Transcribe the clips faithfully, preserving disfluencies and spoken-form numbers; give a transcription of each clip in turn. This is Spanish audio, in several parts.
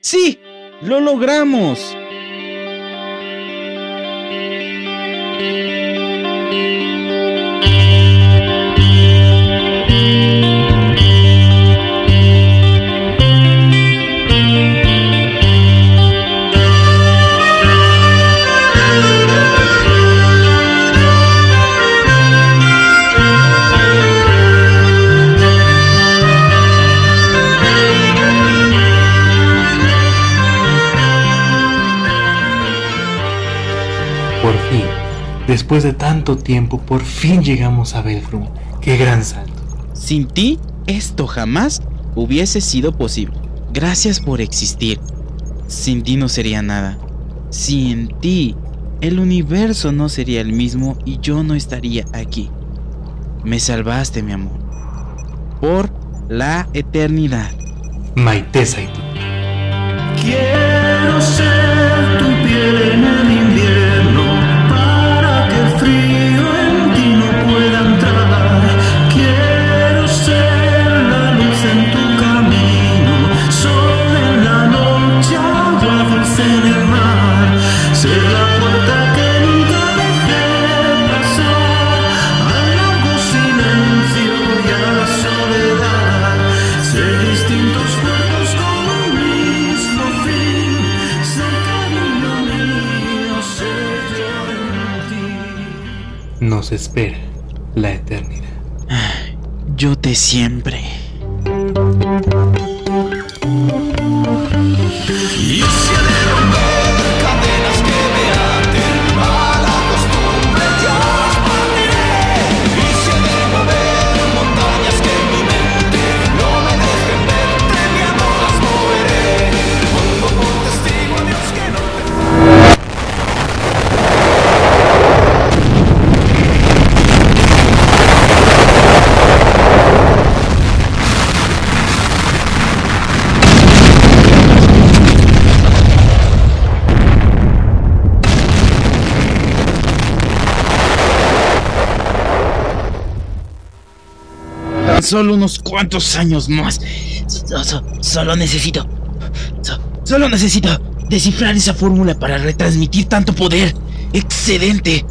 ¡Sí! ¡Lo logramos! Por fin, después de tanto tiempo, por fin llegamos a Belfrum. ¡Qué gran salto! Sin ti, esto jamás hubiese sido posible. Gracias por existir. Sin ti no sería nada. Sin ti, el universo no sería el mismo y yo no estaría aquí. Me salvaste, mi amor. Por la eternidad. Maite Saito. Quiero ser tu piel en el invierno para que el frío en ti no pueda entrar. Quiero ser la luz en tu camino, sol en la noche, agua dulce en el mar. Ser la puerta que nunca dejé pasar al largo silencio y a la soledad. Ser distintos cuerpos con un mismo fin. Ser cariño mío, ser yo en ti. Nos espera la eternidad. Yo te siempre. Y si he de romper cadenas que me aten a la costumbre, yo partiré. Y si he de mover montañas que en mi mente no me dejen verte, mi amor, las moveré. Pongo por testigo a Dios que no te... Tan solo unos cuantos años más. So- so- solo necesito... so- solo necesito descifrar esa fórmula para retransmitir tanto poder. ¡Excedente!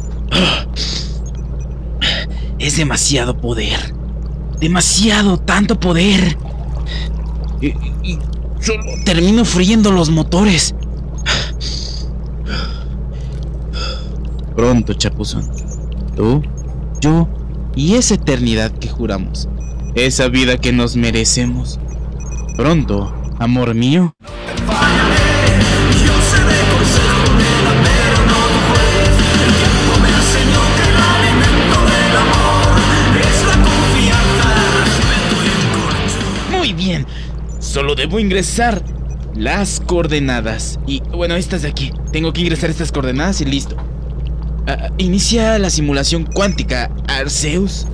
Es demasiado poder. Demasiado, tanto poder. Y, y solo termino friendo los motores. Pronto, chapuzón. Tú, yo y esa eternidad que juramos. Esa vida que nos merecemos. Pronto, amor mío. Yo seré consejo de la pero no tu juez. El tiempo me enseñó que el alimento del amor es la confianza, el respeto y el corazón. Muy bien. Solo debo ingresar las coordenadas. Y bueno, estas de aquí. Tengo que ingresar estas coordenadas y listo. Ah, inicia la simulación cuántica, Arceus.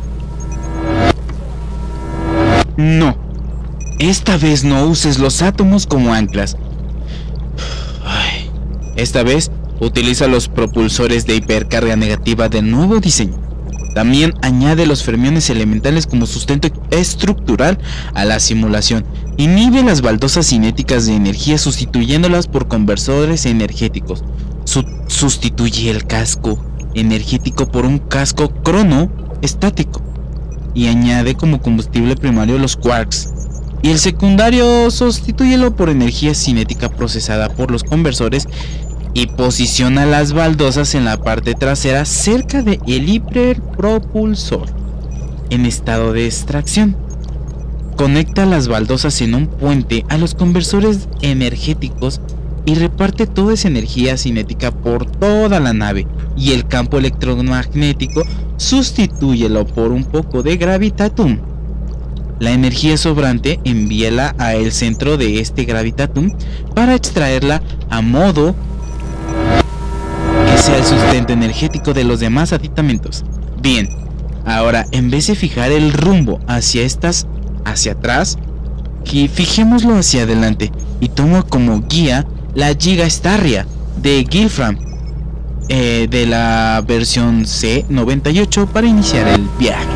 No. Esta vez no uses los átomos como anclas. Ay. Esta vez utiliza los propulsores de hipercarga negativa del nuevo diseño. También añade los fermiones elementales como sustento estructural a la simulación. Inhibe las baldosas cinéticas de energía sustituyéndolas por conversores energéticos. Su- sustituye el casco energético por un casco crono estático. Y añade como combustible primario los quarks. Y el secundario sustitúyelo por energía cinética procesada por los conversores. Y posiciona las baldosas en la parte trasera cerca del hiperpropulsor en estado de extracción. Conecta las baldosas en un puente a los conversores energéticos y reparte toda esa energía cinética por toda la nave. Y el campo electromagnético sustitúyelo por un poco de gravitatum. La energía sobrante envíala a el centro de este gravitatum para extraerla a modo que sea el sustento energético de los demás aditamentos. Bien, ahora en vez de fijar el rumbo hacia estas, hacia atrás, que fijémoslo hacia adelante y tomo como guía la Giga Starria de Gilfram, eh, de la versión C noventa y ocho para iniciar el viaje.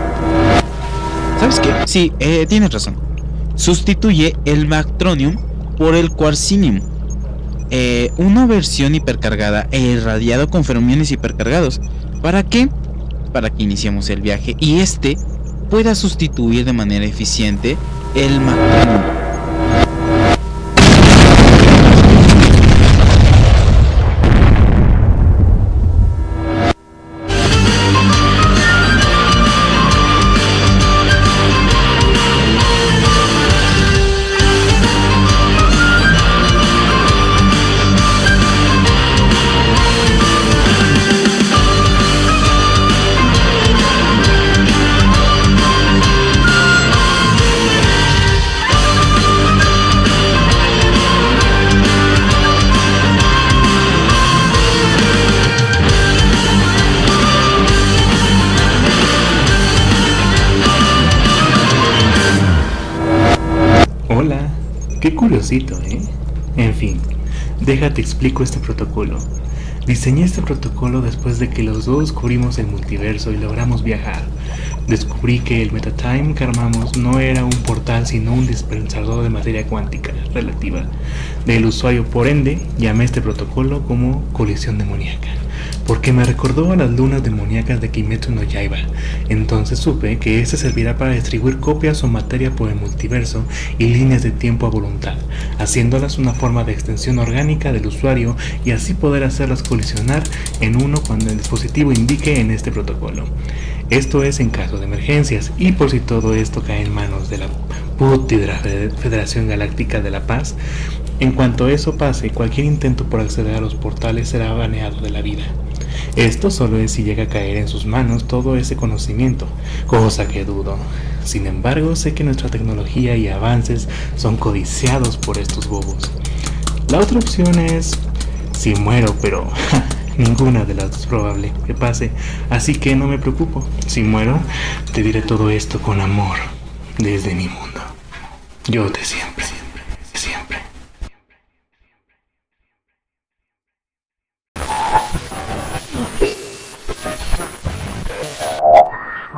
¿Sabes qué? Sí, eh, tienes razón. Sustituye el Bactronium por el Quarcinium, eh, una versión hipercargada e irradiado con fermiones hipercargados. ¿Para qué? Para que iniciemos el viaje y este pueda sustituir de manera eficiente el Magtanum. Hola, qué curiosito, ¿eh? En fin, déjate explico este protocolo. Diseñé este protocolo después de que los dos descubrimos el multiverso y logramos viajar. Descubrí que el metatime que armamos no era un portal sino un dispensador de materia cuántica relativa del usuario. Por ende, llamé este protocolo como colisión demoníaca, porque me recordó a las lunas demoníacas de Kimetsu no Yaiba. Entonces supe que este servirá para distribuir copias o materia por el multiverso y líneas de tiempo a voluntad, haciéndolas una forma de extensión orgánica del usuario y así poder hacerlas colisionar en uno cuando el dispositivo indique en este protocolo. Esto es en caso de emergencias y por si todo esto cae en manos de la pútrida Federación Galáctica de la Paz. En cuanto eso pase, cualquier intento por acceder a los portales será baneado de la vida. Esto solo es si llega a caer en sus manos todo ese conocimiento, cosa que dudo. Sin embargo, sé que nuestra tecnología y avances son codiciados por estos bobos. La otra opción es si muero, pero ja, ninguna de las dos es probable que pase, así que no me preocupo. Si muero, te diré todo esto con amor desde mi mundo. Yo te siempre.